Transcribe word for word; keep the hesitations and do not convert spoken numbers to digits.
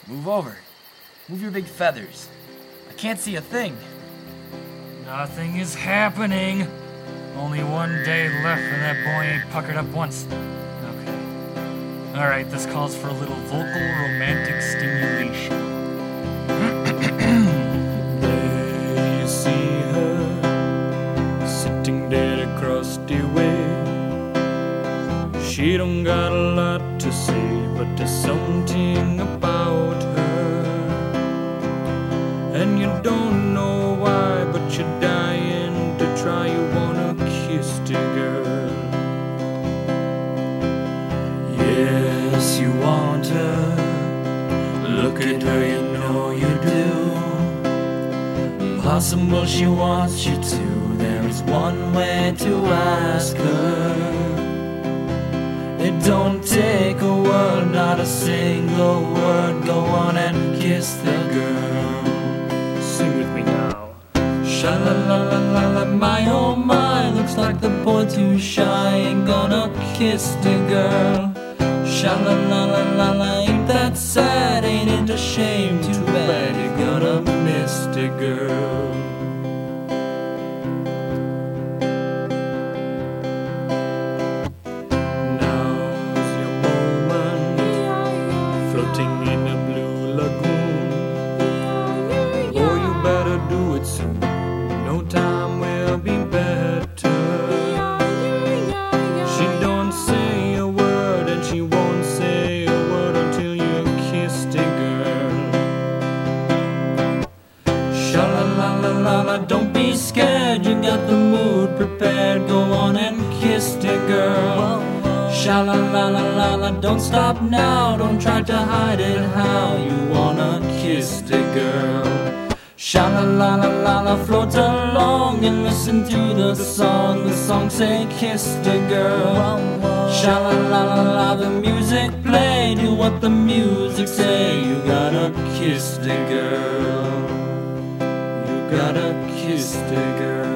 Move over. Move your big feathers. I can't see a thing. Nothing is happening. Only one day left and that boy ain't puckered up once. Okay. Alright, this calls for a little vocal romantic stimulation. There you see her, sitting dead across the way. She don't got a lot to say, but there's something about her. And you don't know why, but you're dying to try. You wanna kiss the girl. Yes, you want her. Look at her, you know you do. Possible she wants you to. There is one way to ask her. It don't take a word, not a single word. Go on and kiss the girl. Sing with me now. Sha-la-la-la-la-la, my oh my. Looks like the boy too shy ain't gonna kiss the girl. Sha-la-la-la-la-la, ain't that sad? Ain't it a shame? Too bad you're gonna miss the girl. Now's your moment, floating in a blue lagoon. Oh, you better do it soon. No time will be better. She don't say a word, and she won't say a word until you kiss the girl. Sha-la-la-la-la-la, don't be scared. You got the mood prepared. Go on and kiss the girl. Sha-la-la-la-la-la, don't stop now. Don't try to hide it. How you wanna kiss the girl? Sha-la-la-la-la-la, float along and listen to the song. The song say kiss the girl. Sha-la-la-la-la, the music play. Do what the music say. You gotta kiss the girl. You gotta kiss the girl.